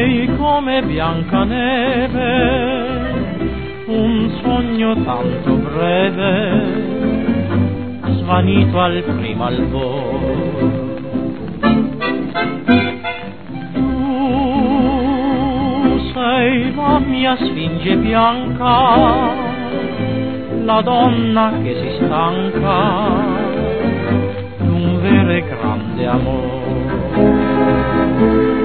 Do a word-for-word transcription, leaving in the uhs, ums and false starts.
sei come Biancaneve, un sogno tanto breve, svanito al primo albor. Tu sei la mia sfinge bianca, la donna che si stanca d'un vero e grande amore.